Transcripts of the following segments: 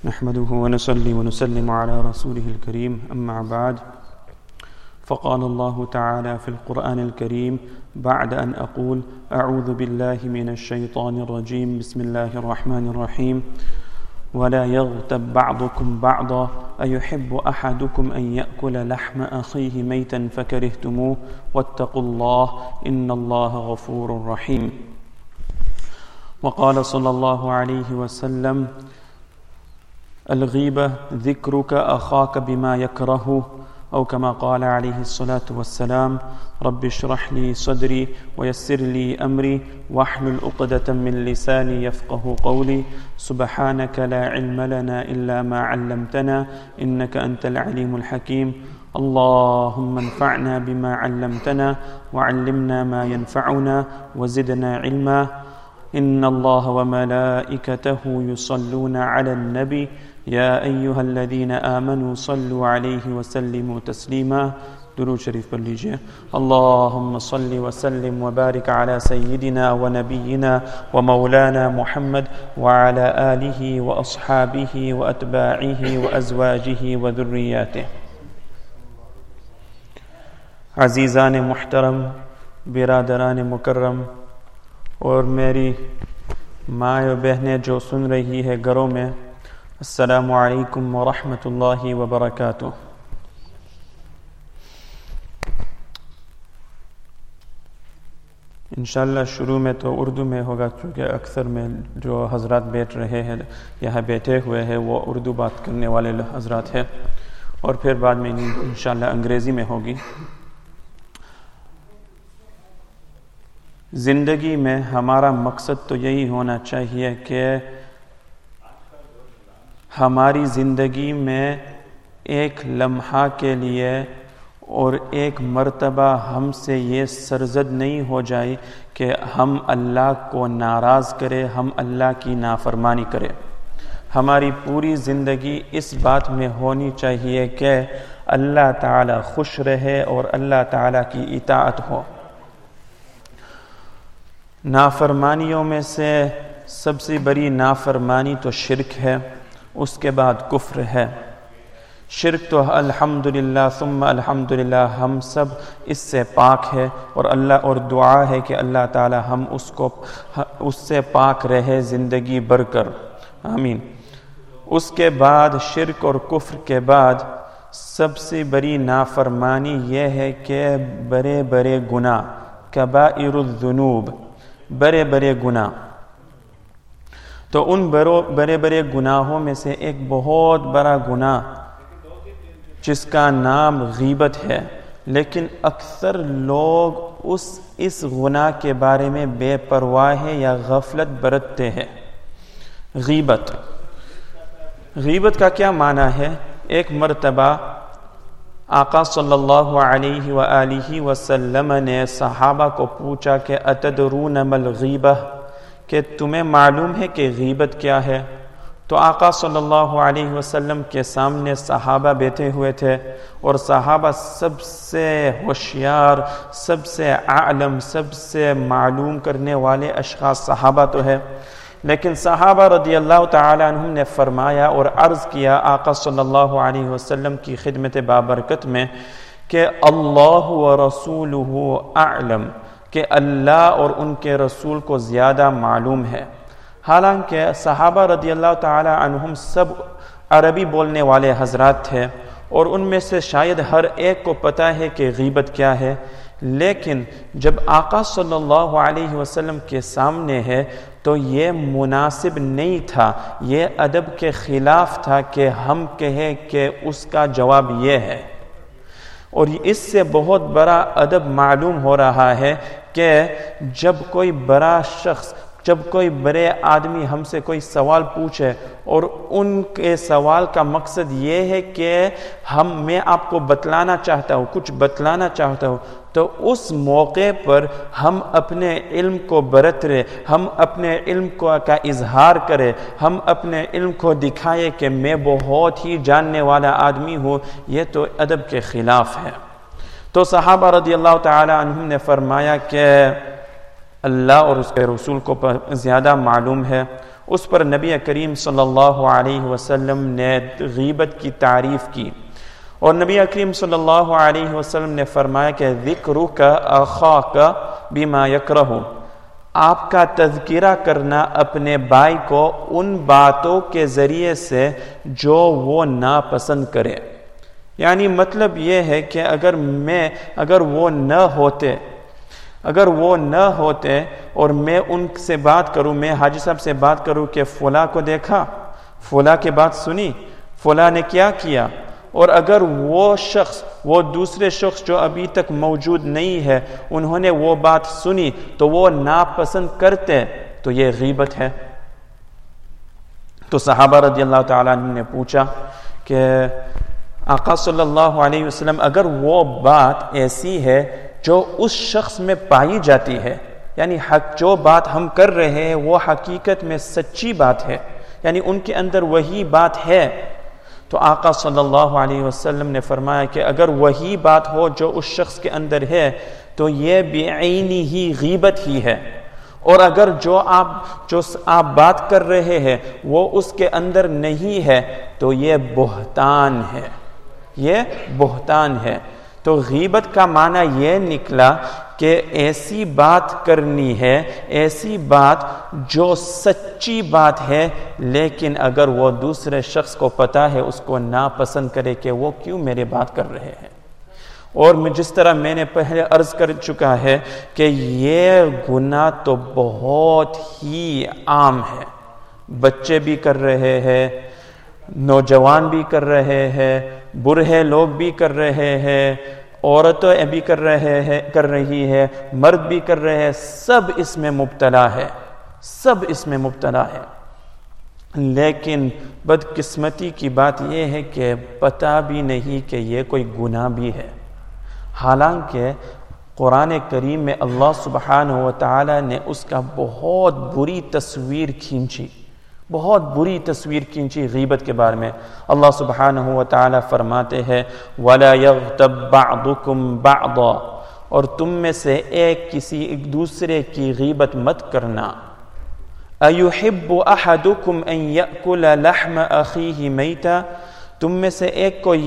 نحمده ونصلي ونسلم على رسوله الكريم أما بعد فقال الله تعالى في القرآن الكريم بعد أن أقول أعوذ بالله من الشيطان الرجيم بسم الله الرحمن الرحيم ولا يغتب بعضكم بعضا أيحب أحدكم أن يأكل لحم أخيه ميتا فكرهتموه واتقوا الله إن الله غفور رحيم. وقال صلى الله عليه وسلم الغيبة ذكرك أخاك بما يكره أو كما قال عليه الصلاة والسلام رب اشرح لي صدري ويسر لي أمري واحلل عقدة من لساني يفقه قولي سبحانك لا علم لنا إلا ما علمتنا إنك أنت العليم الحكيم. اللهم انفعنا بما علمتنا وعلمنا ما ينفعنا وزدنا علما. إن الله وملائكته يصلون على النبي يا أيها الذين آمنوا صلوا عليه وسلموا تسليما. درود شریف پڑھ لیجئے. اللهم صل وسلم وبارك على سيدنا ونبينا ومولانا محمد وعلى آله وأصحابه وأتباعه وأزواجه وذرياته. عزیزان محترم، برادران مکرم اور میری مائیں و بہنیں جو سن رہی ہے گھروں میں، السلام علیکم ورحمۃ اللہ وبرکاتہ. انشاءاللہ شروع میں تو اردو میں ہوگا، چونکہ اکثر میں جو حضرات بیٹھ رہے ہیں یہاں بیٹھے ہوئے ہیں وہ اردو بات کرنے والے حضرات ہیں، اور پھر بعد میں انشاءاللہ انگریزی میں ہوگی. زندگی میں ہمارا مقصد تو یہی ہونا چاہیے کہ ہماری زندگی میں ایک لمحہ کے لیے اور ایک مرتبہ ہم سے یہ سرزد نہیں ہو جائے کہ ہم اللہ کو ناراض کرے، ہم اللہ کی نافرمانی کرے. ہماری پوری زندگی اس بات میں ہونی چاہیے کہ اللہ تعالی خوش رہے اور اللہ تعالی کی اطاعت ہو. نافرمانیوں میں سے سب سے بڑی نافرمانی تو شرک ہے، اس کے بعد کفر ہے. شرک تو الحمدللہ ثم الحمدللہ ہم سب اس سے پاک ہے، اور اللہ اور دعا ہے کہ اللہ تعالی ہم اس سے پاک رہے زندگی بھر کر، آمین. اس کے بعد شرک اور کفر کے بعد سب سے بڑی نافرمانی یہ ہے کہ بڑے بڑے گناہ، کبائر الذنوب، بڑے بڑے گناہ. تو ان بڑے بڑے گناہوں میں سے ایک بہت بڑا گناہ جس کا نام غیبت ہے، لیکن اکثر لوگ اس گناہ کے بارے میں بے پرواہ ہے یا غفلت برتتے ہیں. غیبت کا کیا معنی ہے؟ ایک مرتبہ آقا صلی اللہ علیہ وآلہ وسلم نے صحابہ کو پوچھا کہ اتدرون ما الغیبہ، کہ تمہیں معلوم ہے کہ غیبت کیا ہے؟ تو آقا صلی اللہ علیہ وسلم کے سامنے صحابہ بیٹھے ہوئے تھے، اور صحابہ سب سے ہوشیار، سب سے عالم، سب سے معلوم کرنے والے اشخاص صحابہ تو ہے. لیکن صحابہ رضی اللہ تعالی عنہم نے فرمایا اور عرض کیا آقا صلی اللہ علیہ وسلم کی خدمت بابرکت میں کہ اللہ ورسولہ اعلم، کہ اللہ اور ان کے رسول کو زیادہ معلوم ہے. حالانکہ صحابہ رضی اللہ تعالی عنہم سب عربی بولنے والے حضرات تھے، اور ان میں سے شاید ہر ایک کو پتہ ہے کہ غیبت کیا ہے، لیکن جب آقا صلی اللہ علیہ وسلم کے سامنے ہے تو یہ مناسب نہیں تھا، یہ ادب کے خلاف تھا کہ ہم کہیں کہ اس کا جواب یہ ہے. اور اس سے بہت بڑا ادب معلوم ہو رہا ہے کہ جب کوئی بڑا شخص، جب کوئی بڑے آدمی ہم سے کوئی سوال پوچھے اور ان کے سوال کا مقصد یہ ہے کہ میں آپ کو بتلانا چاہتا ہوں، کچھ بتلانا چاہتا ہوں، تو اس موقع پر ہم اپنے علم کو برترے، ہم اپنے علم کا اظہار کرے، ہم اپنے علم کو دکھائے کہ میں بہت ہی جاننے والا آدمی ہوں، یہ تو ادب کے خلاف ہے. تو صحابہ رضی اللہ تعالی عنہم نے فرمایا کہ اللہ اور اس کے رسول کو زیادہ معلوم ہے، اس پر نبی کریم صلی اللہ علیہ وسلم نے غیبت کی تعریف کی، اور نبی کریم صلی اللہ علیہ وسلم نے فرمایا کہ ذکرک اخاک بما یکرہ، آپ کا تذکرہ کرنا اپنے بھائی کو ان باتوں کے ذریعے سے جو وہ ناپسند کرے۔ یعنی مطلب یہ ہے کہ اگر وہ نہ ہوتے اور میں ان سے بات کروں، میں حاجی صاحب سے بات کروں کہ فلاں کو دیکھا، فلاں کی بات سنی، فلاں نے کیا کیا، اور اگر وہ دوسرے شخص جو ابھی تک موجود نہیں ہے انہوں نے وہ بات سنی تو وہ ناپسند کرتے، تو یہ غیبت ہے۔ تو صحابہ رضی اللہ تعالیٰ عنہ نے پوچھا کہ آقا صلی اللہ علیہ وسلم اگر وہ بات ایسی ہے جو اس شخص میں پائی جاتی ہے، یعنی جو بات ہم کر رہے ہیں وہ حقیقت میں سچی بات ہے، یعنی ان کے اندر وہی بات ہے، تو آقا صلی اللہ علیہ وسلم نے فرمایا کہ اگر وہی بات ہو جو اس شخص کے اندر ہے تو یہ بعینی ہی غیبت ہی ہے، اور اگر جو آپ بات کر رہے ہیں وہ اس کے اندر نہیں ہے تو یہ بہتان ہے، یہ بہتان ہے۔ تو غیبت کا معنی یہ نکلا کہ ایسی بات کرنی ہے، ایسی بات جو سچی بات ہے، لیکن اگر وہ دوسرے شخص کو پتا ہے اس کو ناپسند کرے کہ وہ کیوں میرے بات کر رہے ہیں۔ اور جس طرح میں نے پہلے عرض کر چکا ہے کہ یہ گناہ تو بہت ہی عام ہے، بچے بھی کر رہے ہیں، نوجوان بھی کر رہے ہیں، بوڑھے لوگ بھی کر رہے ہیں، عورتیں بھی کر رہی ہے، مرد بھی کر رہے ہیں، سب اس میں مبتلا ہے، سب اس میں مبتلا ہے۔ لیکن بدقسمتی کی بات یہ ہے کہ پتہ بھی نہیں کہ یہ کوئی گناہ بھی ہے، حالانکہ قرآن کریم میں اللہ سبحانہ و تعالی نے اس کا بہت بری تصویر کھینچی، بہت بری تصویر کھینچی غیبت کے بارے میں۔ اللہ سبحانہ و تعالی فرماتے ہیں وَلَا يَغْتَبْ بَعْضُكُمْ بَعْضًا، اور تم میں سے ایک دوسرے کی غیبت مت کرنا۔ أَيُحِبُّ أَحَدُكُمْ أَن يَأْكُلَ لَحْمَ أَخِيهِ مَيْتًا، تم میں سے ایک کو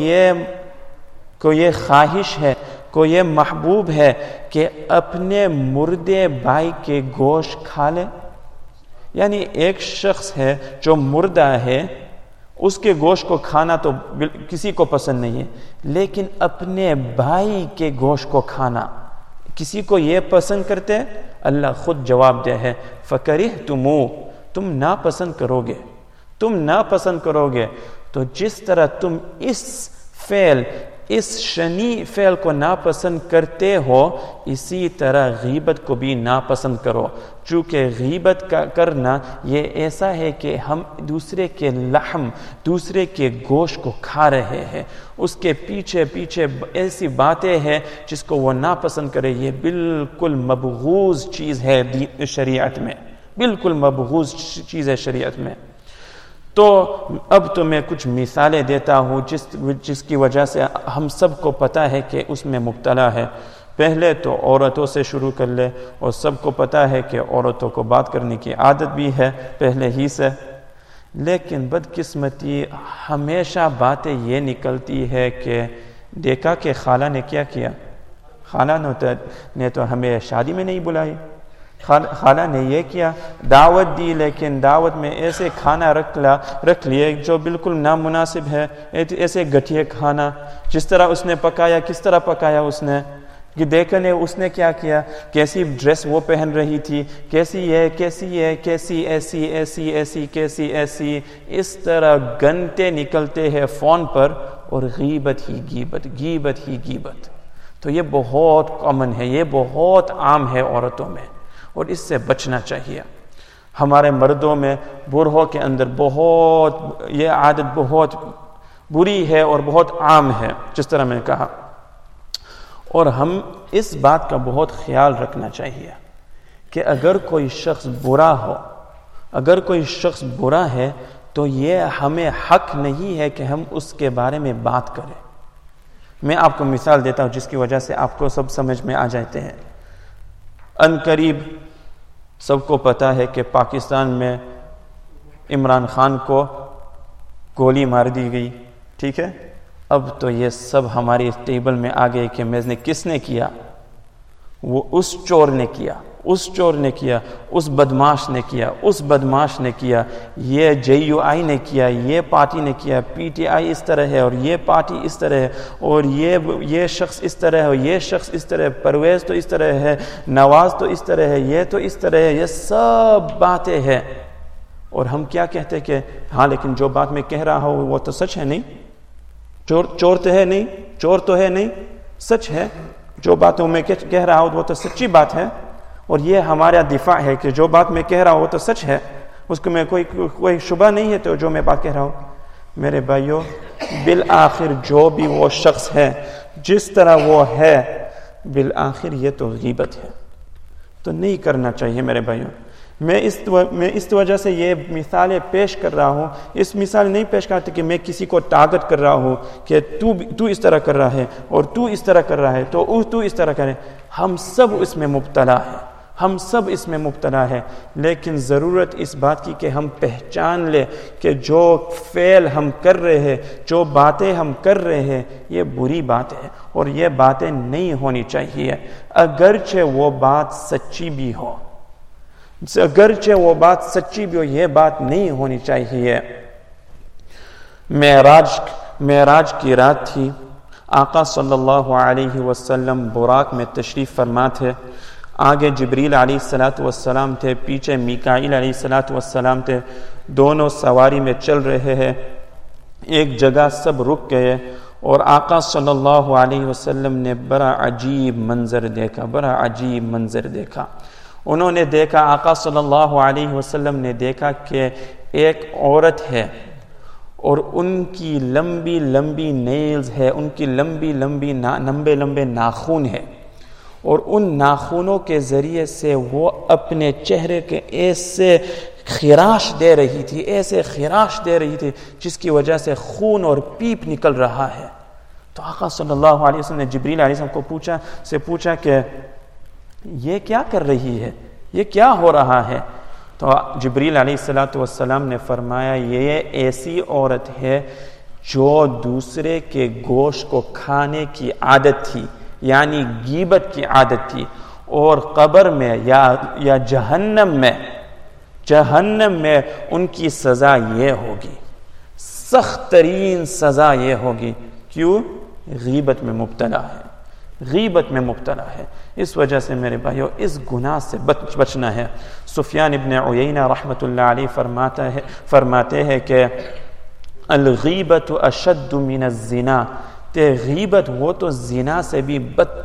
یہ خواہش ہے، کو یہ محبوب ہے کہ اپنے مردے بھائی کے گوشت کھا لے۔ یعنی ایک شخص ہے جو مردہ ہے، اس کے گوشت کو کھانا تو کسی کو پسند نہیں ہے، لیکن اپنے بھائی کے گوشت کو کھانا کسی کو یہ پسند کرتے؟ اللہ خود جواب دے ہے فَكَرِهْتُمُوهُ، تم ناپسند کرو گے۔ تو جس طرح تم اس شنی فعل کو ناپسند کرتے ہو، اسی طرح غیبت کو بھی ناپسند کرو، چونکہ غیبت کا کرنا یہ ایسا ہے کہ ہم دوسرے کے لحم، دوسرے کے گوشت کو کھا رہے ہیں، اس کے پیچھے ایسی باتیں ہیں جس کو وہ ناپسند کرے۔ یہ بالکل مبغوض چیز ہے شریعت میں، بالکل مبغوض چیز ہے شریعت میں۔ تو اب تو میں کچھ مثالیں دیتا ہوں جس کی وجہ سے ہم سب کو پتہ ہے کہ اس میں مبتلا ہے۔ پہلے تو عورتوں سے شروع کر لے، اور سب کو پتہ ہے کہ عورتوں کو بات کرنے کی عادت بھی ہے پہلے ہی سے، لیکن بدقسمتی ہمیشہ باتیں یہ نکلتی ہے کہ دیکھا کہ خالہ نے کیا کیا، خالہ نے تو ہمیں شادی میں نہیں بلائی، خالہ نے یہ کیا، دعوت دی لیکن دعوت میں ایسے کھانا رکھ لیے جو بالکل نامناسب ہے، ایسے گٹھیا کھانا، جس طرح اس نے پکایا، کس طرح پکایا اس نے، کہ دیکھنے اس نے کیا کیا، کیسی ڈریس وہ پہن رہی تھی، کیسی ایسی، اس طرح گھنٹے نکلتے ہیں فون پر، اور غیبت ہی غیبت۔ تو یہ بہت کامن ہے، یہ بہت عام ہے عورتوں میں، اور اس سے بچنا چاہیے۔ ہمارے مردوں میں، بوڑھوں کے اندر یہ عادت بہت بری ہے اور بہت عام ہے، جس طرح میں نے کہا۔ اور ہم اس بات کا بہت خیال رکھنا چاہیے کہ اگر کوئی شخص برا ہے تو یہ ہمیں حق نہیں ہے کہ ہم اس کے بارے میں بات کریں۔ میں آپ کو مثال دیتا ہوں جس کی وجہ سے آپ کو سب سمجھ میں آ جاتے ہیں۔ ان قریب سب کو پتہ ہے کہ پاکستان میں عمران خان کو گولی مار دی گئی، ٹھیک ہے، اب تو یہ سب ہماری ٹیبل میں آ گئے کہ میں نے کس نے کیا؟ وہ اس چور نے کیا، اس چور نے کیا، اس بدماش نے کیا، اس بدماش نے کیا، یہ JUI نے کیا، یہ پارٹی نے کیا، PTI اس طرح ہے اور یہ پارٹی اس طرح ہے اور یہ شخص اس طرح ہے اور یہ شخص اس طرح ہے، پرویز تو اس طرح ہے، نواز تو اس طرح ہے، یہ تو اس طرح ہے، یہ سب باتیں ہیں۔ اور ہم کیا کہتے ہیں کہ ہاں لیکن جو بات میں کہہ رہا ہوں وہ تو سچ ہے نہیں، چور تو ہے نہیں، چور تو ہے نہیں، سچ ہے، جو باتوں میں کہہ رہا ہوں وہ تو سچی بات ہے، اور یہ ہمارا دفاع ہے کہ جو بات میں کہہ رہا ہوں وہ تو سچ ہے، اس کو میں کوئی شبہ نہیں ہے تو جو میں بات کہہ رہا ہوں۔ میرے بھائیوں، بالآخر جو بھی وہ شخص ہے، جس طرح وہ ہے، بالآخر یہ تو غیبت ہے، تو نہیں کرنا چاہیے میرے بھائیوں۔ میں اس وجہ سے یہ مثالیں پیش کر رہا ہوں، اس مثال نہیں پیش کرتے کہ میں کسی کو ٹارگٹ کر رہا ہوں کہ تو اس طرح کر رہا ہے اور تو اس طرح کر رہا ہے تو اس طرح کرے۔ ہم سب اس میں مبتلا ہیں، ہم سب اس میں مبتلا ہے، لیکن ضرورت اس بات کی کہ ہم پہچان لیں کہ جو فعل ہم کر رہے ہیں، جو باتیں ہم کر رہے ہیں، یہ بری بات ہے اور یہ باتیں نہیں ہونی چاہیے، اگرچہ وہ بات سچی بھی ہو، اگرچہ وہ بات سچی بھی ہو، یہ بات نہیں ہونی چاہیے۔ معراج کی رات تھی، آقا صلی اللہ علیہ وسلم براق میں تشریف فرما تھے، آگے جبریل علیہ السلام تھے، پیچھے میکائیل علیہ السلام تھے، دونوں سواری میں چل رہے ہیں، ایک جگہ سب رک گئے اور آقا صلی اللہ علیہ وسلم نے بڑا عجیب منظر دیکھا۔ انہوں نے دیکھا، آقا صلی اللہ علیہ وسلم نے دیکھا کہ ایک عورت ہے اور ان کی لمبی لمبی نیلز ہے، ان کی لمبے لمبے ناخن ہے، اور ان ناخنوں کے ذریعے سے وہ اپنے چہرے کے ایسے خراش دے رہی تھی جس کی وجہ سے خون اور پیپ نکل رہا ہے۔ تو آقا صلی اللہ علیہ وسلم نے جبریل علیہ السلام کو پوچھا کہ یہ کیا کر رہی ہے، یہ کیا ہو رہا ہے؟ تو جبریل علیہ السلام نے فرمایا، یہ ایسی عورت ہے جو دوسرے کے گوشت کو کھانے کی عادت تھی، یعنی غیبت کی عادت تھی، اور قبر میں یا جہنم میں ان کی سزا یہ ہوگی، سخت ترین سزا یہ ہوگی۔ کیوں؟ غیبت میں مبتلا ہے۔ اس وجہ سے میرے بھائیو اس گناہ سے بچنا ہے۔ سفیان ابن عیینہ رحمۃ اللہ علیہ فرماتے ہیں کہ الغیبت اشد من الزنا، کہ غیبت وہ تو زنا سے بھی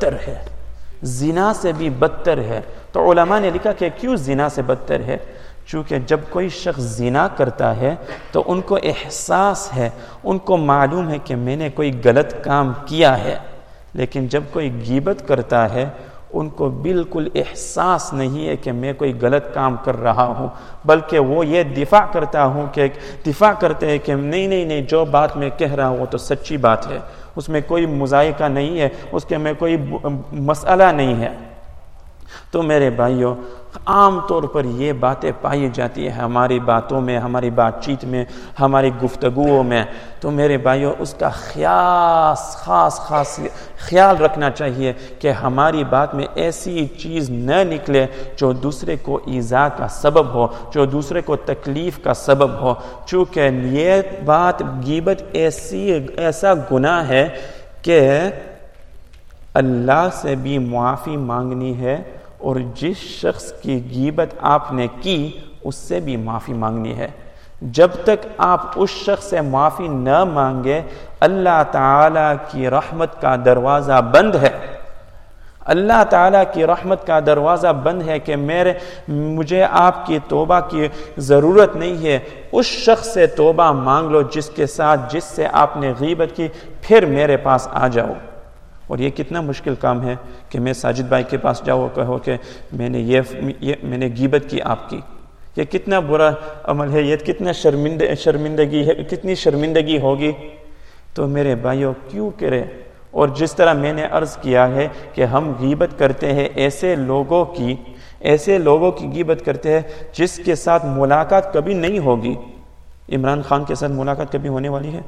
بدتر ہے۔ تو علماء نے لکھا کہ کیوں زنا سے بدتر ہے؟ چونکہ جب کوئی شخص زنا کرتا ہے تو ان کو احساس ہے، ان کو معلوم ہے کہ میں نے کوئی غلط کام کیا ہے، لیکن جب کوئی غیبت کرتا ہے ان کو بالکل احساس نہیں ہے کہ میں کوئی غلط کام کر رہا ہوں، بلکہ وہ یہ دفاع کرتے ہیں کہ نہیں جو بات میں کہہ رہا ہوں وہ تو سچی بات ہے، اس میں کوئی مذائقہ نہیں ہے، اس کے میں کوئی مسئلہ نہیں ہے۔ تو میرے بھائیوں، عام طور پر یہ باتیں پائی جاتی ہیں ہماری باتوں میں، ہماری بات چیت میں، ہماری گفتگوؤں میں۔ تو میرے بھائیوں، اس کا خاص خیال رکھنا چاہیے کہ ہماری بات میں ایسی چیز نہ نکلے جو دوسرے کو ایذا کا سبب ہو، جو دوسرے کو تکلیف کا سبب ہو، چونکہ یہ بات غیبت ایسا گناہ ہے کہ اللہ سے بھی معافی مانگنی ہے، اور جس شخص کی غیبت آپ نے کی اس سے بھی معافی مانگنی ہے۔ جب تک آپ اس شخص سے معافی نہ مانگے، اللہ تعالیٰ کی رحمت کا دروازہ بند ہے، اللہ تعالیٰ کی رحمت کا دروازہ بند ہے کہ مجھے آپ کی توبہ کی ضرورت نہیں ہے، اس شخص سے توبہ مانگ لو جس سے آپ نے غیبت کی، پھر میرے پاس آ جاؤ۔ اور یہ کتنا مشکل کام ہے کہ میں ساجد بھائی کے پاس جاؤ کہو کہ میں نے غیبت کی آپ کی، یہ کتنا برا عمل ہے، یہ کتنا شرمندگی ہے، کتنی شرمندگی ہوگی۔ تو میرے بھائیوں کیوں کرے؟ اور جس طرح میں نے عرض کیا ہے کہ ہم غیبت کرتے ہیں ایسے لوگوں کی غیبت کرتے ہیں جس کے ساتھ ملاقات کبھی نہیں ہوگی، इमरान खान के साथ मुलाकात कभी होने वाली है?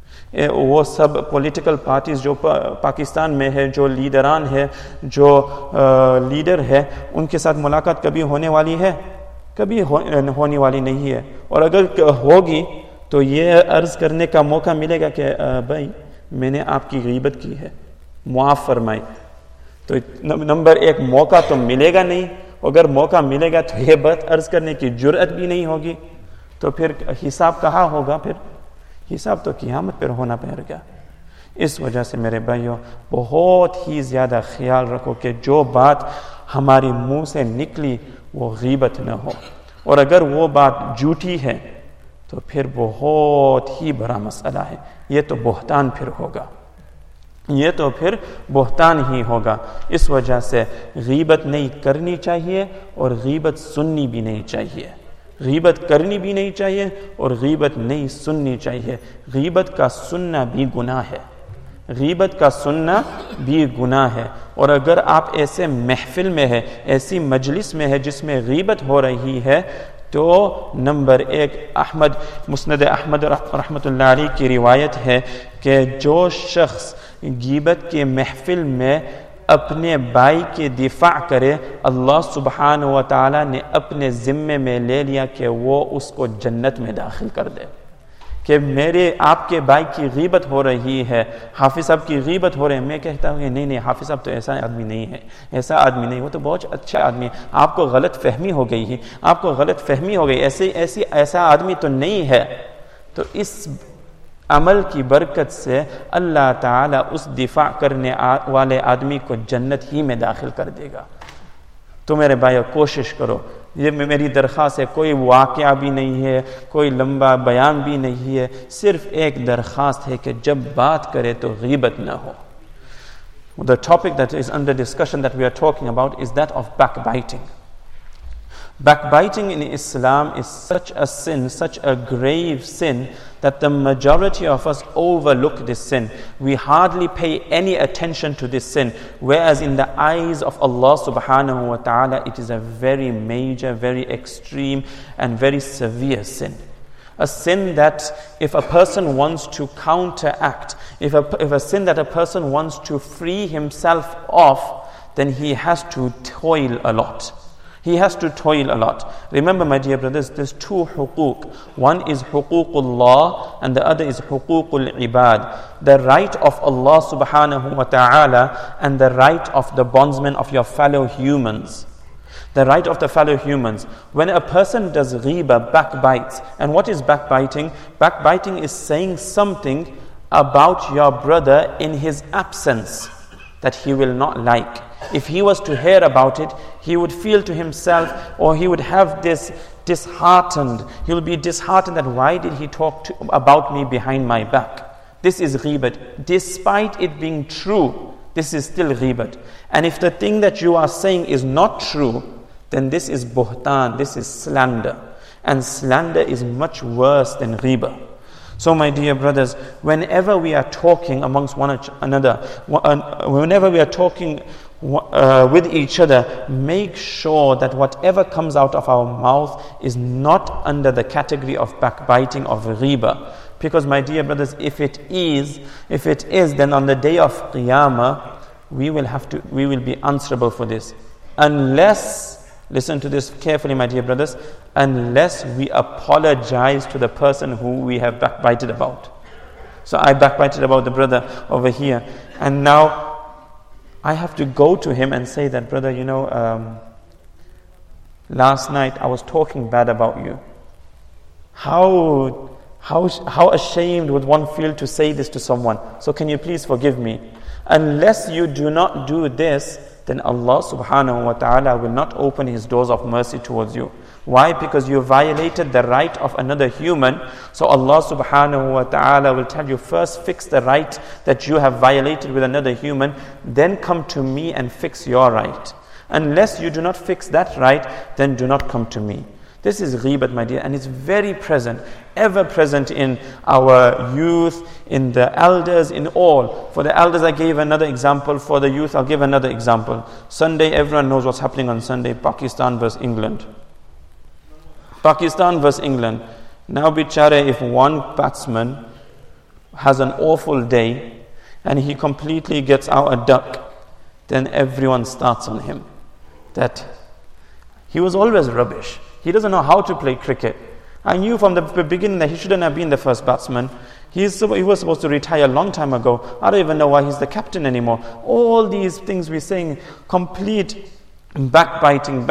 वो सब पॉलिटिकल पार्टीज जो पाकिस्तान में है, जो लीडरान है, जो लीडर है, उनके साथ मुलाकात कभी होने वाली है? कभी होने वाली नहीं है। और अगर होगी तो ये अर्ज करने का मौका मिलेगा कि भाई मैंने आपकी गीबत की है, मुआफ़ फरमाए। तो नंबर एक, मौका तो मिलेगा नहीं। अगर मौका मिलेगा तो ये बात अर्ज करने की जुर्अत भी नहीं होगी। तो फिर हिसाब कहाँ होगा? फिर हिसाब तो क़यामत पर होना पड़ेगा। इस वजह से मेरे भाइयों, बहुत ही ज़्यादा ख्याल रखो कि जो बात हमारी मुंह से निकली वो गीबत न हो, और अगर वो बात झूठी है तो फिर बहुत ही बड़ा मसला है। ये तो बहतान फिर होगा, ये तो फिर बहतान ही होगा। इस वजह से गीबत नहीं करनी चाहिए और गीबत सुननी भी नहीं चाहिए। गीबत करनी भी नहीं चाहिए और गीबत नहीं सुननी चाहिए। गीबत का सुनना भी गुनाह है, गीबत का सुनना भी गुनाह है। और अगर आप ऐसे महफिल में है, ऐसी मजलिस में है जिसमें गीबत हो रही है, तो नंबर एक, मुस्नद अहमद रहमतुल्लाह अलैह की रिवायत है कि जो शख्स गीबत के महफिल में अपने भाई के दिफा करे, अल्लाह सुब्हानहु व तआला ने अपने ज़िम्मे में ले लिया कि वो उसको जन्नत में दाखिल कर दे। कि मेरे आपके भाई की गीबत हो रही है, हाफिज़ साहब की गीबत हो रही है, मैं कहता हूँ नहीं हाफिज़ साहब तो ऐसा आदमी नहीं है, ऐसा आदमी नहीं, वो तो बहुत अच्छा आदमी है, आपको गलत फहमी हो गई है, आपको गलत फहमी हो गई, ऐसा आदमी तो नहीं है। तो इस अमल की बरकत से अल्लाह ताला उस दिफा करने वाले आदमी को जन्नत ही में दाखिल कर देगा। तो मेरे भाइयों, कोशिश करो। ये मेरी दरख्वास्त है, कोई वाक़या भी नहीं है, कोई लंबा बयान भी नहीं है, सिर्फ एक दरख्वास्त है कि जब बात करे तो गीबत न हो। The topic that is under discussion that we are talking about is that of backbiting. Backbiting in Islam is such a sin, such a grave sin, that the majority of us overlook this sin. We hardly pay any attention to this sin, whereas in the eyes of Allah subhanahu wa ta'ala, it is a very major, very extreme and very severe sin. A sin that if a person wants to counteract, if a sin that a person wants to free himself of, then he has to toil a lot. He has to toil a lot. Remember, my dear brothers, there's two huquq. One is huququllah and the other is huququl ibad. The right of Allah subhanahu wa ta'ala and the right of the bondsmen of your fellow humans. The right of the fellow humans. When a person does ghiba, backbites. And what is backbiting? Backbiting is saying something about your brother in his absence that he will not like. If he was to hear about it, he would feel to himself, or he would have this disheartened. He will be disheartened that why did he talk about me behind my back? This is ghibat. Despite it being true, this is still ghibat. And if the thing that you are saying is not true, then this is buhtan, this is slander. And slander is much worse than ghiba. So my dear brothers, whenever we are talking amongst one another, whenever we are talking with each other, make sure that whatever comes out of our mouth is not under the category of backbiting, of ghiba. Because my dear brothers, if it is, then on the day of Qiyamah, we will be answerable for this. Unless, listen to this carefully, my dear brothers, unless we apologize to the person who we have backbited about. So I backbited about the brother over here, and now I have to go to him and say that, brother, last night I was talking bad about you. How ashamed would one feel to say this to someone? So can you please forgive me? Unless you do not do this, then Allah subhanahu wa ta'ala will not open His doors of mercy towards you. Why? Because you violated the right of another human. So Allah subhanahu wa ta'ala will tell you, first fix the right that you have violated with another human, then come to me and fix your right. Unless you do not fix that right, then do not come to me. This is ghibat, my dear, and it's very present, ever present in our youth, in the elders, in all. For the elders I gave another example, for the youth I'll give another example. Sunday, everyone knows what's happening on Sunday, Pakistan versus England. Pakistan versus England. Now, bichare, if one batsman has an awful day and he completely gets out a duck, then everyone starts on him. That he was always rubbish. He doesn't know how to play cricket. I knew from the beginning that he shouldn't have been the first batsman. He was supposed to retire a long time ago. I don't even know why he's the captain anymore. All these things we're saying, complete backbiting,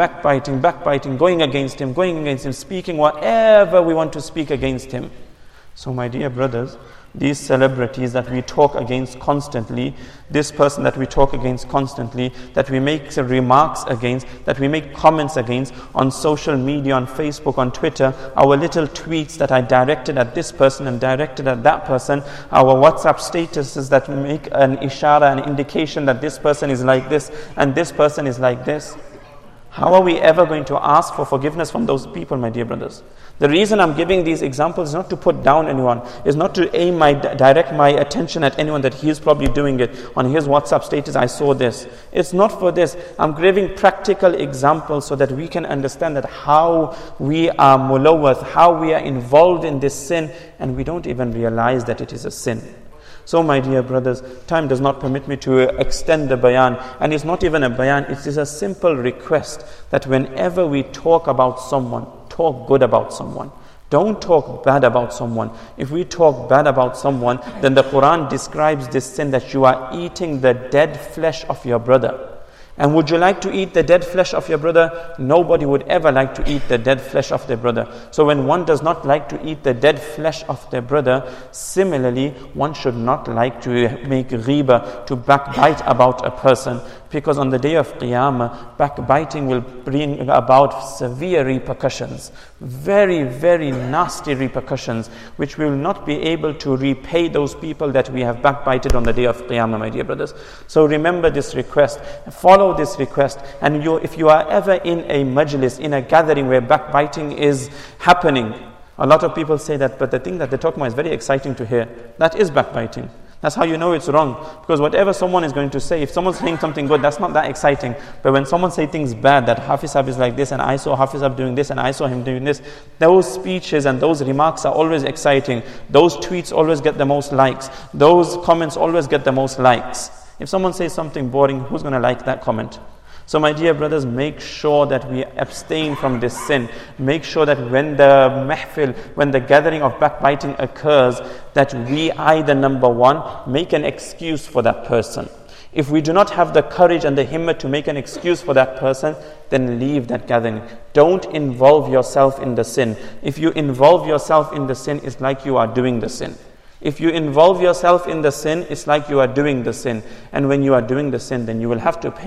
going against him, speaking whatever we want to speak against him. So my dear brothers, these celebrities that we talk against constantly, this person that we talk against constantly, that we make remarks against, that we make comments against on social media, on Facebook, on Twitter, our little tweets that are directed at this person and directed at that person, our WhatsApp statuses that make an ishara, an indication that this person is like this and this person is like this. How are we ever going to ask for forgiveness from those people, my dear brothers? The reason I'm giving these examples is not to put down anyone, is not to direct my attention at anyone that he is probably doing it. On his WhatsApp status, I saw this. It's not for this. I'm giving practical examples so that we can understand that how we are mulawwath, how we are involved in this sin, and we don't even realize that it is a sin. So my dear brothers, time does not permit me to extend the bayan, and it's not even a bayan, it is a simple request that whenever we talk about someone, talk good about someone. Don't talk bad about someone. If we talk bad about someone, then the Quran describes this sin that you are eating the dead flesh of your brother. And would you like to eat the dead flesh of your brother? Nobody would ever like to eat the dead flesh of their brother. So when one does not like to eat the dead flesh of their brother, similarly, one should not like to make ghiba, to backbite about a person. Because on the day of Qiyamah, backbiting will bring about severe repercussions. Very, very nasty repercussions, which we will not be able to repay those people that we have backbited on the day of Qiyamah, my dear brothers. So remember this request, follow this request, and if you are ever in a majlis, in a gathering where backbiting is happening, a lot of people say that, but the thing that they're talking about is very exciting to hear. That is backbiting. That's how you know it's wrong. Because whatever someone is going to say, if someone's saying something good, that's not that exciting. But when someone says things bad, that Hafiz Sahib is like this, and I saw Hafiz Sahib doing this, and I saw him doing this, those speeches and those remarks are always exciting. Those tweets always get the most likes. Those comments always get the most likes. If someone says something boring, who's going to like that comment? So my dear brothers, make sure that we abstain from this sin. Make sure that when the mahfil, when the gathering of backbiting occurs, that we either, number one, make an excuse for that person. If we do not have the courage and the himmah to make an excuse for that person, then leave that gathering. Don't involve yourself in the sin. If you involve yourself in the sin, it's like you are doing the sin. If you involve yourself in the sin, it's like you are doing the sin. And when you are doing the sin, then you will have to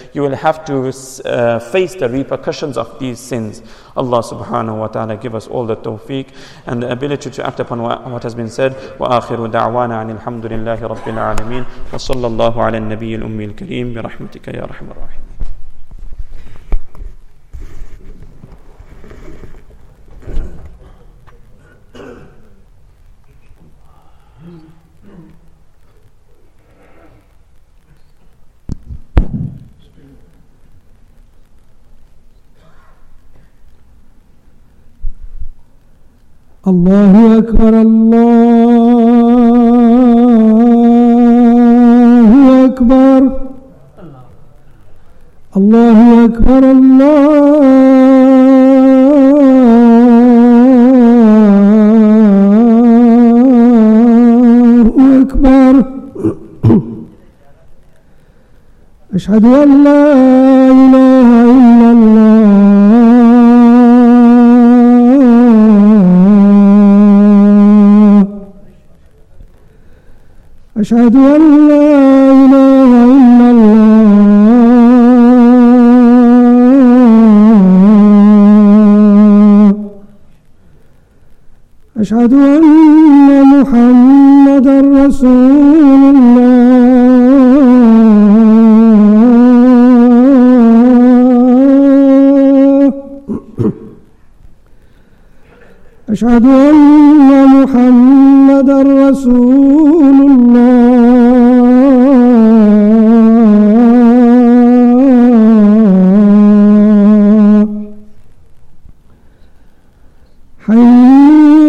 face the repercussions of these sins. Allah subhanahu wa ta'ala give us all the tawfiq and the ability to act upon what has been said. وآخر دعوانا عن الحمد لله رب العالمين وصلى الله على النبي الأمي الكريم برحمتك يا أرحم الراحمين. الله أكبر الله أكبر الله أكبر الله أكبر أشهد أن لا إله إلا الله أشهد أن لا إله إلا الله أشهد أن محمدا رسول الله أشهد أن محمدا رسول الله حي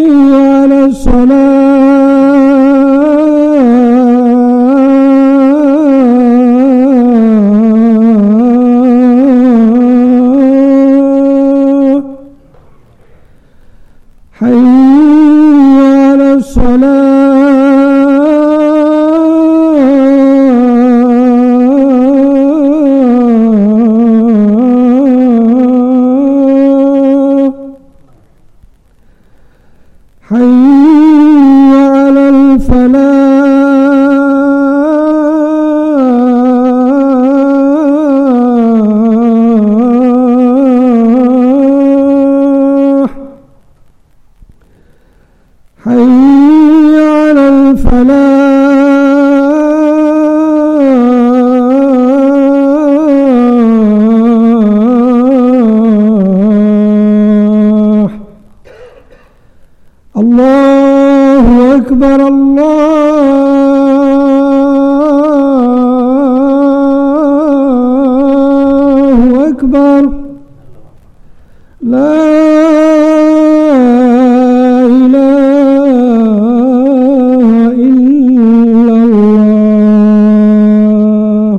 أكبر الله أكبر لا إله إلا الله.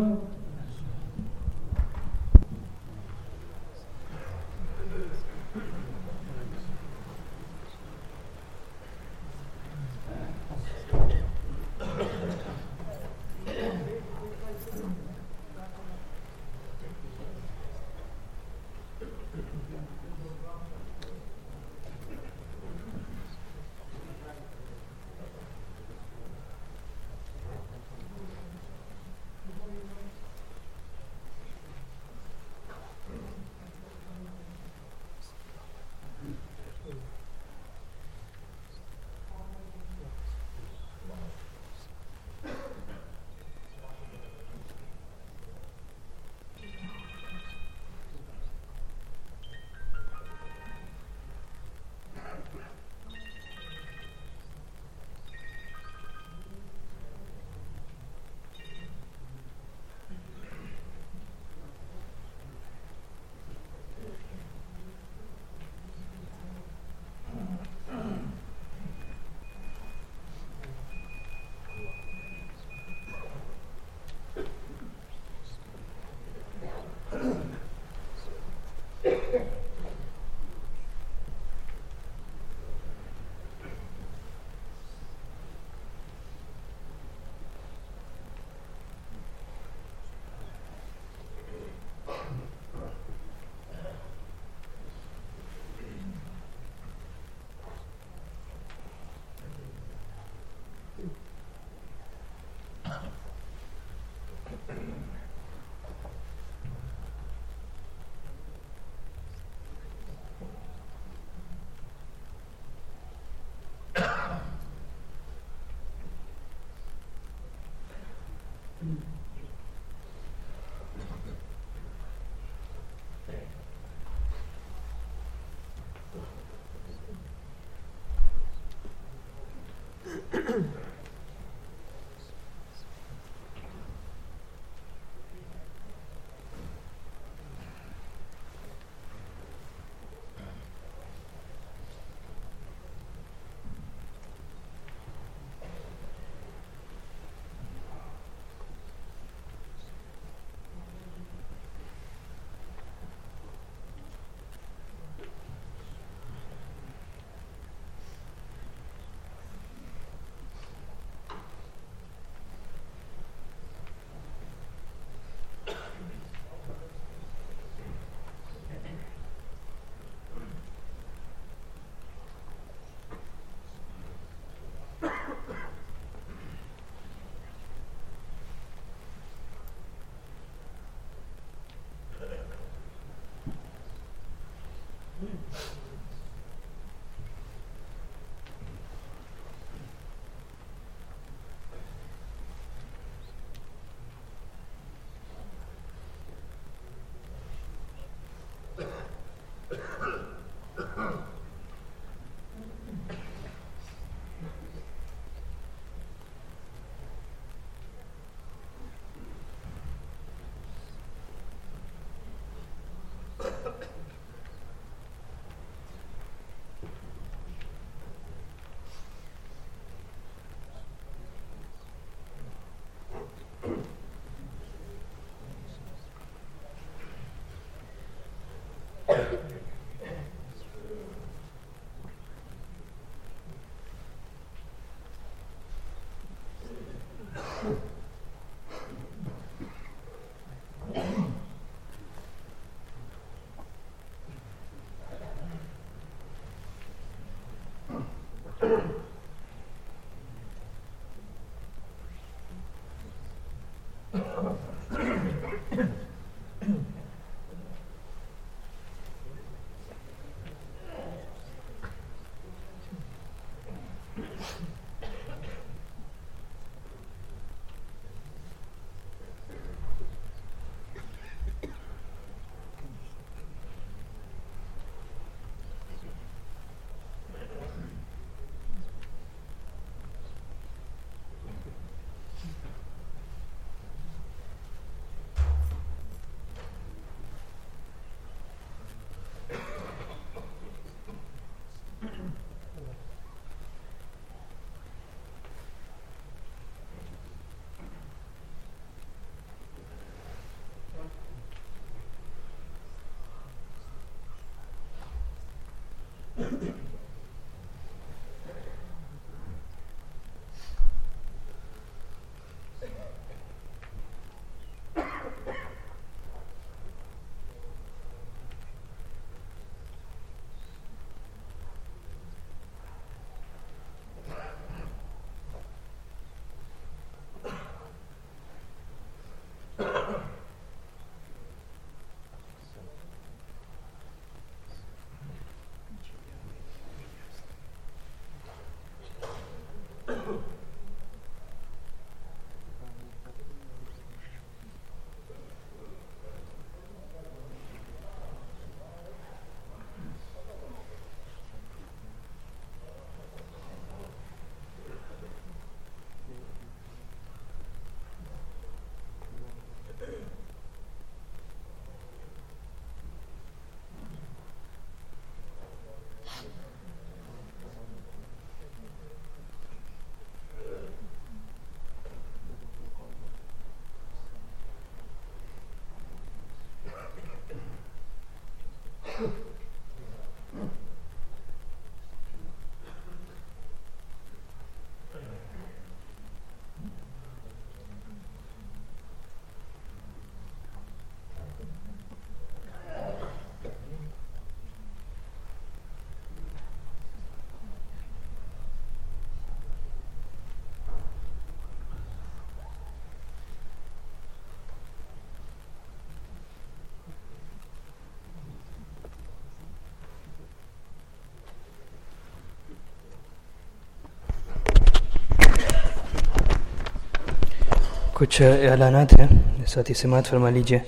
کچھ اعلانات ہیں، ساتھی سماعت فرما لیجیے.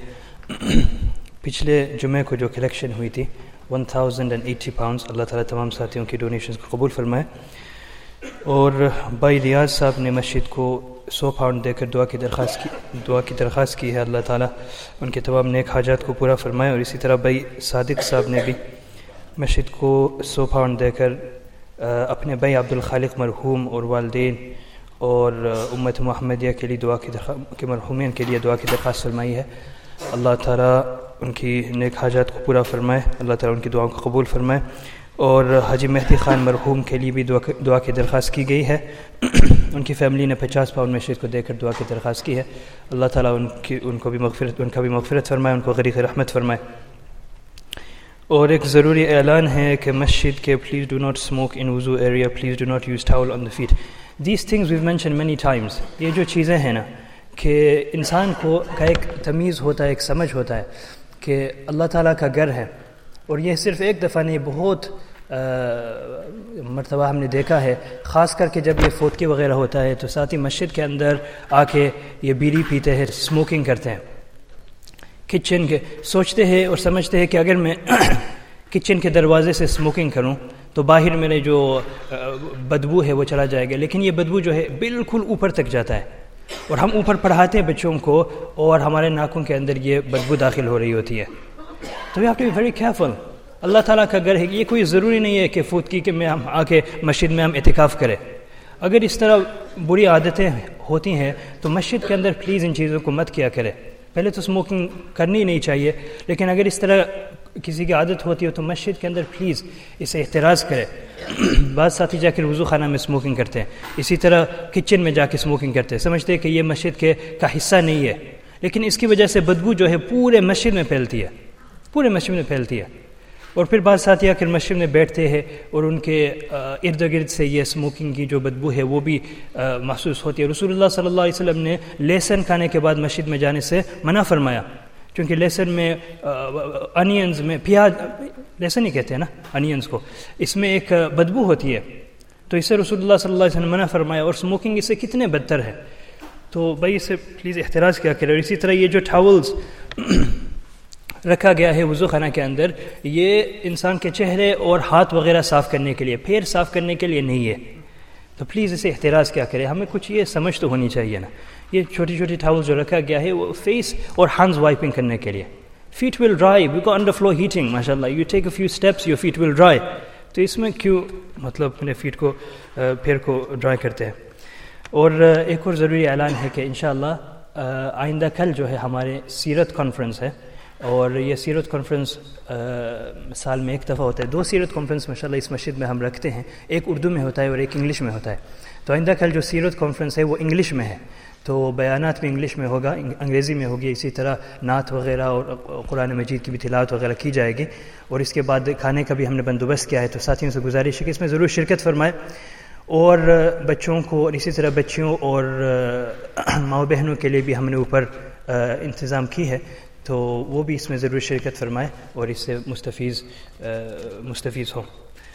پچھلے جمعے کو جو کلیکشن ہوئی تھی 1080 پاؤنڈز، اللہ تعالیٰ تمام ساتھیوں کی ڈونیشنز کو قبول فرمائے. اور بھائی ریاض صاحب نے مسجد کو 100 پاؤنڈ دے کر دعا کی درخواست کی ہے. اللہ تعالیٰ ان کے تمام نیک حاجات کو پورا فرمائے. اور اسی طرح بھائی صادق صاحب نے بھی مسجد کو 100 پاؤنڈ دے کر اپنے بھائی عبدالخالق مرحوم اور والدین اور امت محمدیہ کے لیے مرحومین کے لیے دعا کی درخواست فرمائی ہے. اللہ تعالیٰ ان کی نیک حاجات کو پورا فرمائے، اللہ تعالیٰ ان کی دعاؤں کو قبول فرمائے. اور حاجی مہدی خان مرحوم کے لیے بھی دعا کی درخواست کی گئی ہے. ان کی فیملی نے 50 پاؤنڈ مسجد کو دے کر دعا کی درخواست کی ہے. اللہ تعالیٰ ان کا بھی مغفرت فرمائے، ان کو غریق رحمت فرمائے. اور ایک ضروری اعلان ہے کہ مسجد کے please do not smoke in وضو area, please do not use towel on the feet. These things we've mention many times. یہ جو چیزیں ہیں نا کہ انسان کو کا ایک تمیز ہوتا ہے، ایک سمجھ ہوتا ہے کہ اللہ تعالیٰ کا گھر ہے. اور یہ صرف ایک دفعہ نہیں، بہت مرتبہ ہم نے دیکھا ہے، خاص کر کے جب یہ فوتکی وغیرہ ہوتا ہے تو ساتھی مسجد کے اندر آ کے یہ بیڑی پیتے ہیں، اسموکنگ کرتے ہیں کچن کے. سوچتے ہیں اور سمجھتے ہیں کہ اگر میں کچن کے دروازے سے اسموکنگ کروں تو باہر میرے جو بدبو ہے وہ چلا جائے گا. لیکن یہ بدبو جو ہے بالکل اوپر تک جاتا ہے اور ہم اوپر پڑھاتے ہیں بچوں کو اور ہمارے ناکوں کے اندر یہ بدبو داخل ہو رہی ہوتی ہے. تو we have to be very careful. اللہ تعالیٰ کا گھر ہے. یہ کوئی ضروری نہیں ہے کہ فوتکی کے میں ہم آ کے مسجد میں ہم اعتکاف کریں. اگر اس طرح بری عادتیں ہوتی ہیں تو مسجد کے اندر پلیز ان چیزوں کو مت کیا کرے. پہلے تو اسموکنگ کرنی نہیں چاہیے، لیکن اگر اس طرح کسی کی عادت ہوتی ہے تو مسجد کے اندر پلیز اسے احتراز کرے. بعض ساتھی جا کر وضو خانہ میں اسموکنگ کرتے ہیں، اسی طرح کچن میں جا کے اسموکنگ کرتے ہیں، سمجھتے ہیں کہ یہ مسجد کا حصہ نہیں ہے. لیکن اس کی وجہ سے بدبو جو ہے پورے مسجد میں پھیلتی ہے. اور پھر بعض ساتھی آ کر مسجد میں بیٹھتے ہیں اور ان کے ارد گرد سے یہ اسموکنگ کی جو بدبو ہے وہ بھی محسوس ہوتی ہے. رسول اللہ صلی اللہ علیہ وسلم نے لہسن کھانے کے بعد مسجد میں جانے سے منع فرمایا، کیونکہ لہسن میں انینز میں پیاز، لہسن ہی کہتے ہیں نا انینز کو، اس میں ایک بدبو ہوتی ہے. تو اسے رسول اللہ صلی اللہ علیہ وسلم نے منع فرمایا. اور اسموکنگ اس سے کتنے بدتر ہے. تو بھائی اسے پلیز احتراز کیا کرے. اور اسی طرح یہ جو ٹاولز رکھا گیا ہے وضو خانہ کے اندر، یہ انسان کے چہرے اور ہاتھ وغیرہ صاف کرنے کے لیے، پیر صاف کرنے کے لیے نہیں ہے. تو پلیز اسے احتراز کیا کرے. ہمیں کچھ یہ سمجھ تو ہونی چاہیے نا. یہ چھوٹی چھوٹی ٹاول جو رکھا گیا ہے وہ فیس اور ہینڈز وائپنگ کرنے کے لیے. Feet will dry, we go under floor heating, ماشاء اللہ، you take a few steps your feet will dry. تو اس میں کیوں مطلب اپنے فیٹ کو پیر کو ڈرائی کرتے ہیں. اور ایک اور ضروری اعلان ہے کہ انشاءاللہ آئندہ کل جو ہے ہمارے سیرت کانفرنس ہے. اور یہ سیرت کانفرنس سال میں ایک دفعہ ہوتا ہے. 2 سیرت کانفرنس ماشاءاللہ اس مسجد میں ہم رکھتے ہیں، ایک اردو میں ہوتا ہے اور ایک انگلش میں ہوتا ہے. تو آئندہ کل جو سیرت کانفرنس ہے وہ انگلش میں ہے، تو بیانات بھی انگلش میں ہوگا، انگریزی میں ہوگی. اسی طرح نعت وغیرہ اور قرآن مجید کی بھی تلاوت وغیرہ کی جائے گی. اور اس کے بعد کھانے کا بھی ہم نے بندوبست کیا ہے. تو ساتھیوں سے گزارش ہے کہ اس میں ضرور شرکت فرمائے. اور بچوں کو اور اسی طرح بچیوں اور ماؤں بہنوں کے لیے بھی ہم نے اوپر انتظام کی ہے، تو وہ بھی اس میں ضرور شرکت فرمائے اور اس سے مستفیض ہو.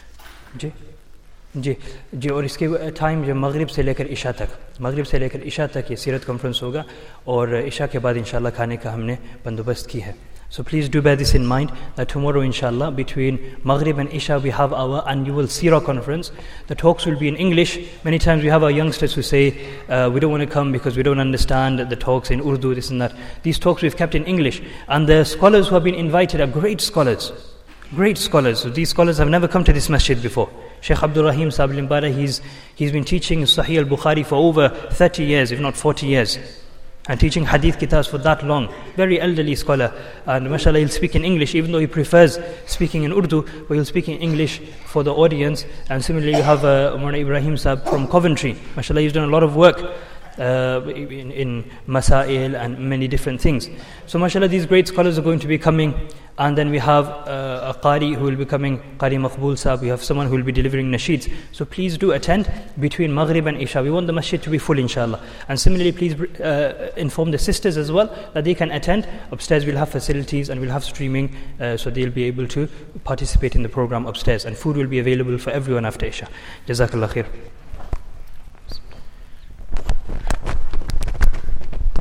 جی اور اس کے ٹائم جو مغرب سے لے کر عشاء تک یہ سیرت کانفرنس ہوگا. اور عشاء کے بعد انشاءاللہ کھانے کا ہم نے بندوبست کی ہے. So please do bear this in mind that tomorrow inshallah between Maghrib and Isha we have our annual Seerah conference. The talks will be in English. Many times we have our youngsters who say we don't want to come because we don't understand the talks in Urdu, this and that. These talks we've kept in English, and the scholars who have been invited are great scholars. So these scholars have never come to this masjid before. Sheikh Abdul Rahim Sahib Limbara, he's been teaching Sahih al-Bukhari for over 30 years, if not 40 years. And teaching hadith kitabs for that long. Very elderly scholar. And mashallah, he'll speak in English, even though he prefers speaking in Urdu, but he'll speak in English for the audience. And similarly, you have Mawlana Ibrahim Sahib from Coventry. Mashallah, he's done a lot of work in Masail and many different things. So mashallah, these great scholars are going to be coming. And then we have a Qari who will be coming, Qari Maqbool Sahib. We have someone who will be delivering nasheeds. So please do attend between Maghrib and Isha. We want the masjid to be full, inshallah. And similarly, please inform the sisters as well that they can attend. Upstairs we'll have facilities and we'll have streaming, so they'll be able to participate in the program upstairs. And food will be available for everyone after Isha. Jazakallah khair.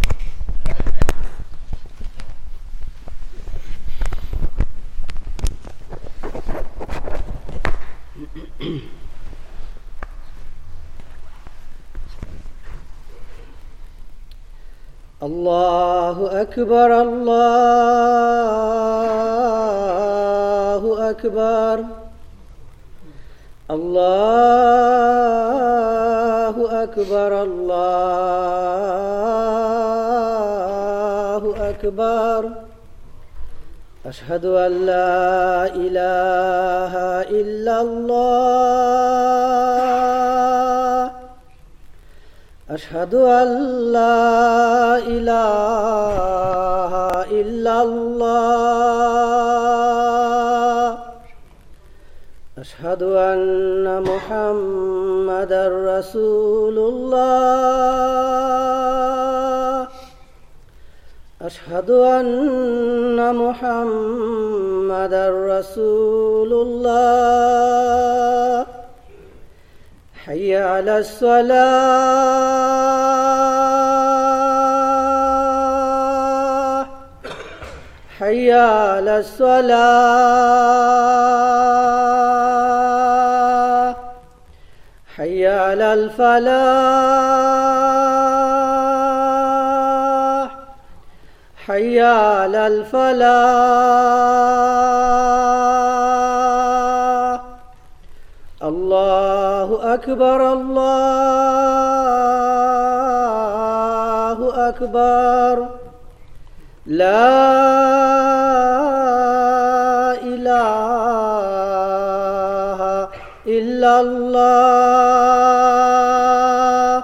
الله أكبر الله أكبر الله أكبر الله أكبر أشهد أن لا إله إلا الله أشهد أن لا إله إلا الله أشهد أن محمدًا رسول الله أشهد أن محمدًا رسول الله حي على الصلاة حي على الصلاة حي على الفلاح حي على الفلاح الله أكبر الله أكبر لا إله إلا الله.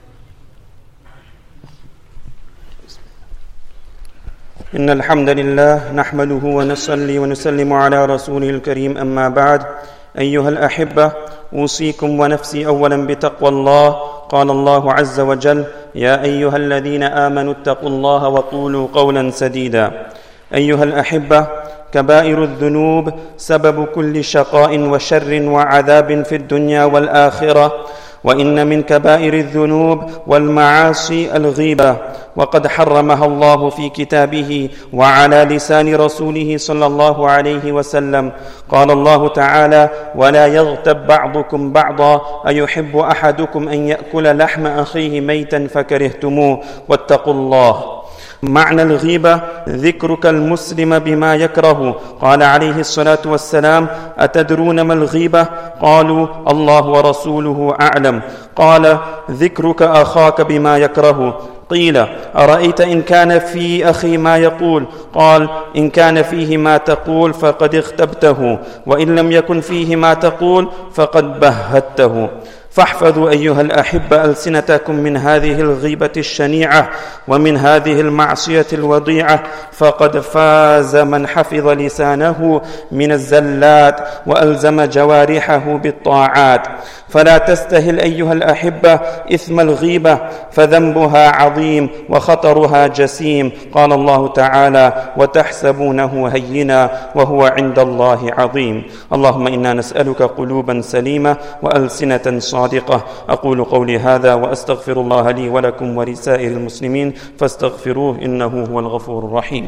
إن الحمد لله نحمده ونصلي ونسلم على رسوله الكريم، أما بعد. أيها الأحبة، أوصيكم ونفسي أولا بتقوى الله. قال الله عز وجل: يا أيها الذين آمنوا اتقوا الله وقولوا قولا سديدا. أيها الأحبة، كبائر الذنوب سبب كل شقاء وشر وعذاب في الدنيا والآخرة، وإن من كبائر الذنوب والمعاصي الغيبة، وقد حرمها الله في كتابه وعلى لسان رسوله صلى الله عليه وسلم. قال الله تعالى: ولا يغتب بعضكم بعضا أيحب أحدكم أن يأكل لحم أخيه ميتا فكرهتموه واتقوا الله. معنى الغيبة: ذكرك المسلم بما يكره. قال عليه الصلاة والسلام: أتدرون ما الغيبة؟ قالوا: الله ورسوله أعلم. قال: ذكرك أخاك بما يكره. قيل: أرأيت إن كان في أخي ما يقول؟ قال: إن كان فيه ما تقول فقد اغتبته، وإن لم يكن فيه ما تقول فقد بهته. فاحفظوا أيها الأحبة ألسنتكم من هذه الغيبة الشنيعة ومن هذه المعصية الوضيعة، فقد فاز من حفظ لسانه من الزلات وألزم جوارحه بالطاعات. فلا تستهل أيها الأحبة إثم الغيبة، فذنبها عظيم وخطرها جسيم. قال الله تعالى: وتحسبونه هينا وهو عند الله عظيم. اللهم إنا نسألك قلوبا سليمة وألسنة صادقة. أقول قولي هذا وأستغفر الله لي ولكم ولسائر المسلمين، فاستغفروه إنه هو الغفور الرحيم.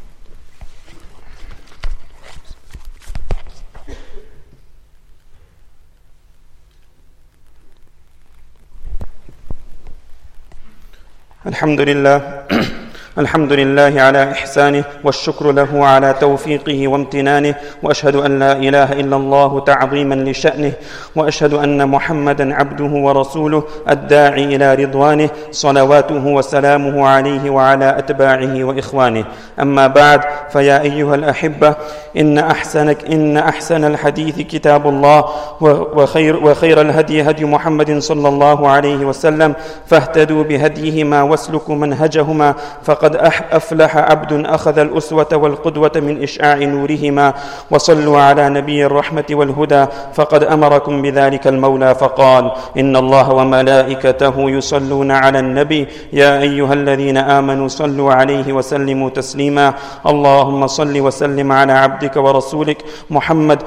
الحمد لله الحمد لله على إحسانه، والشكر له على توفيقه وامتنانه، وأشهد أن لا إله إلا الله تعظيما لشأنه، وأشهد أن محمدا عبده ورسوله الداعي إلى رضوانه، صلواته وسلامه عليه وعلى أتباعه وإخوانه. أما بعد، فيا أيها الأحبة، إن أحسن الحديث كتاب الله، وخير الهدي هدي محمد صلى الله عليه وسلم، فاهتدوا بهديهما واسلكوا منهجهما، فقد أفلح عبد أخذ الأسوة والقدوة من إشعاع نورهما. وصلوا على نبي الرحمة والهدى، فقد أمركم بذلك المولى فقال: إن الله وملائكته يصلون على النبي يا أيها الذين آمنوا صلوا عليه وسلموا تسليما. اللهم صل وسلم على عبدك ورسولك محمد،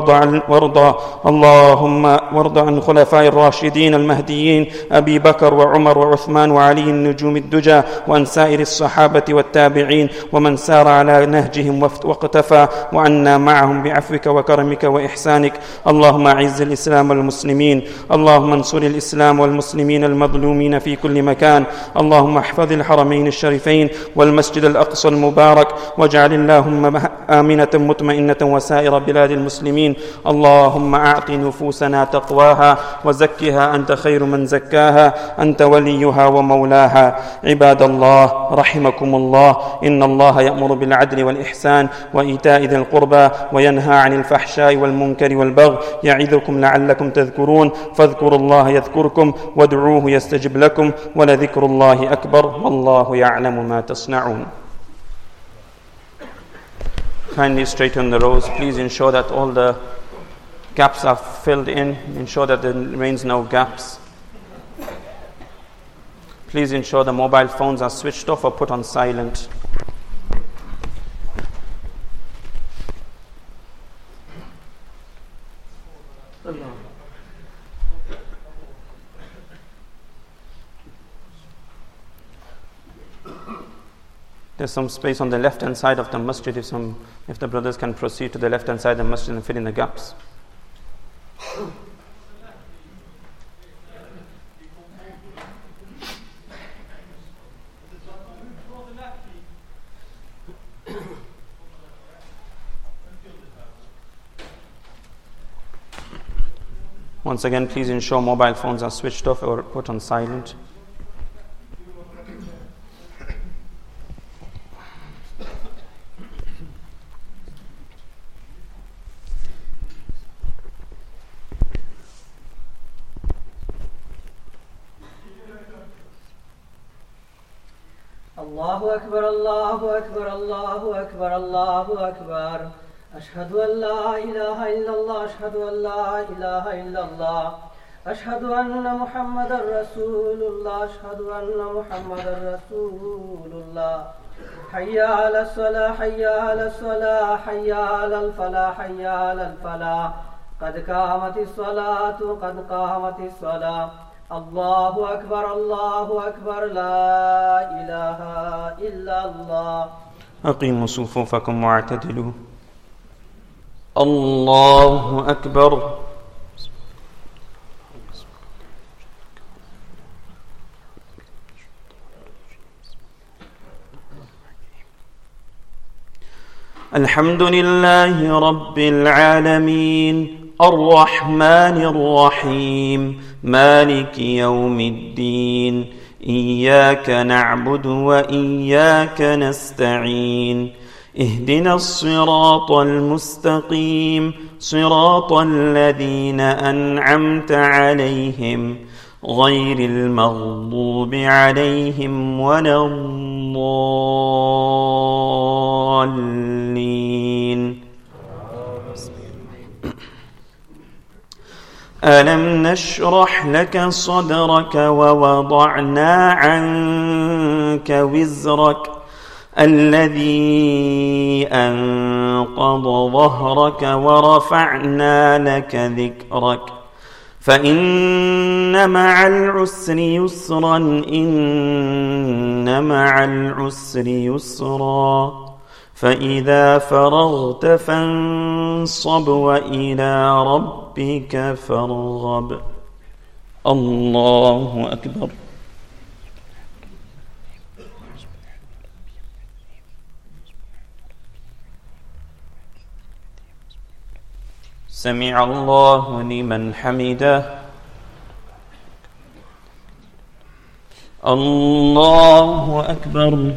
اللهم وارض عن خلفاء الراشدين المهديين أبي بكر وعمر وعثمان وعلي النجوم الدجى، وأن سائر الصحابة الصحابة والتابعين ومن سار على نهجهم واقتفى، وعنا معهم بعفوك وكرمك وإحسانك. اللهم أعز الإسلام والمسلمين، اللهم انصر الإسلام والمسلمين المظلومين في كل مكان. اللهم احفظ الحرمين الشريفين والمسجد الأقصى المبارك، واجعل اللهم آمنة مطمئنة وسائر بلاد المسلمين. اللهم أعط نفوسنا تقواها وزكها أنت خير من زكاها، أنت وليها ومولاها. عباد الله رحمكم الله، إن الله يأمر بالعدل والإحسان وإيتاء ذي القربى وينهى عن الفحشاء والمنكر والبغي، يعظكم لعلكم تذكرون. فاذكروا الله يذكركم وادعوه يستجب لكم، ولذكر الله أكبر والله يعلم ما تصنعون. Kindly straighten the rows. Please ensure that all the gaps are filled in. Ensure that there remains no gaps. Please ensure the mobile phones are switched off or put on silent. There's some space on the left-hand side of the masjid. If the brothers can proceed to the left-hand side of the masjid and fill in the gaps. Once again, please ensure mobile phones are switched off or put on silent. الله أكبر الله أكبر الله أكبر الله أكبر. أشهد أن لا إله إلا الله أشهد أن لا إله إلا الله أشهد أن محمدا رسول الله أشهد أن محمدا رسول الله. حي على الصلاة حي على الصلاة حي على الفلاح حي على الفلاح. قد قامت الصلاة قد قامت الصلاة. الله أكبر الله أكبر لا إله إلا الله. أقيموا صفوفكم واعتدلوا. الله أكبر. الحمد لله رب العالمين الرحمن الرحيم مالك يوم الدين إياك نعبد وإياك نستعين اهدنا الصراط المستقيم صراط الذين أنعمت عليهم غير المغضوب عليهم ولا الضالين. ألم نشرح لك صدرك ووضعنا عنك وزرك الذي أنقض ظهرك ورفعنا لك ذكرك فإن مع العسر يسرا إن مع العسر يسرا فإذا فرغت فانصب وإلى ربك فارغب. الله أكبر. سمع الله لمن حمده. الله أكبر.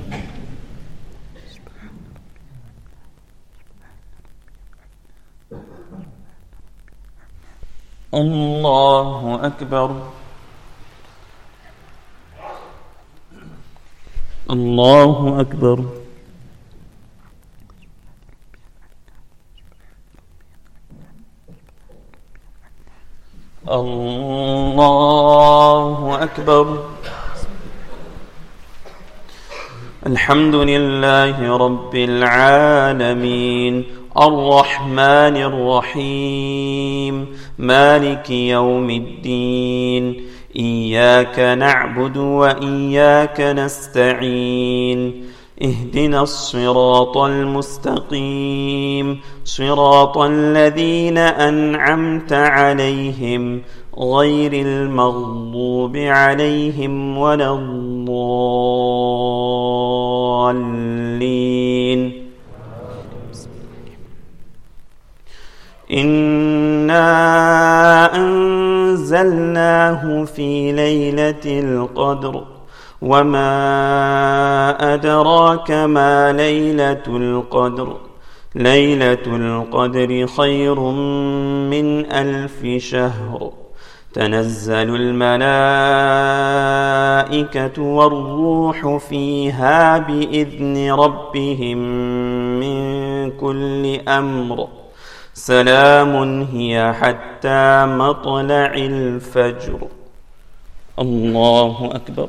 الله أكبر. الله أكبر. الله أكبر. الحمد لله رب العالمين الرحمن الرحيم مالك يوم الدين إياك نعبد وإياك نستعين اهدنا الصراط المستقيم صراط الذين أنعمت عليهم غير المغضوب عليهم ولا الضالين. إنا أنزلناه في ليلة القدر وما أدراك ما ليلة القدر ليلة القدر خير من 1000 شهر تنزل الملائكة والروح فيها بإذن ربهم من كل أمر سلام هي حتى مطلع الفجر. الله أكبر.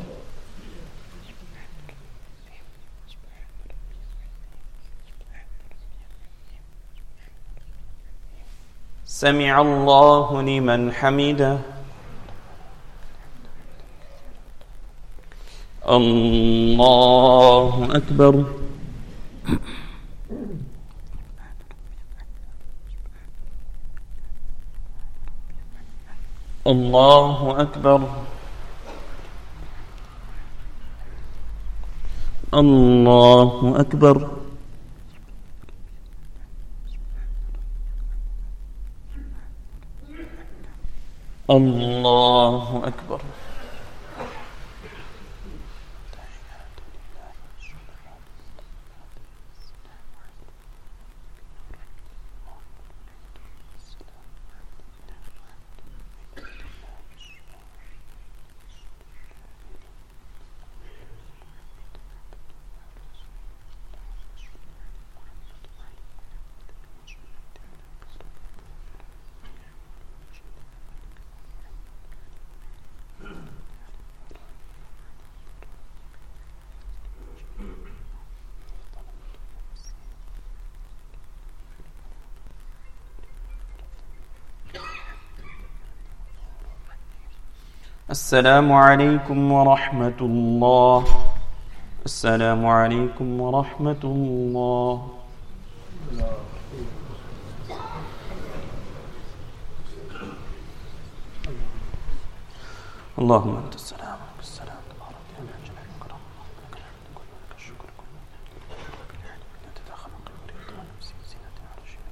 سمع الله لمن حمده. الله أكبر. الله أكبر. الله أكبر. الله أكبر. السلام عليكم ورحمة الله. السلام عليكم ورحمة الله. اللهم أنت السلام والسلام تبارك يا ذا الجلال والإكرام. لك الشكر كله لا تدخل قلبي ونفسي زينة على شيء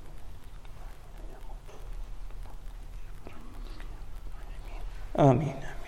آمين.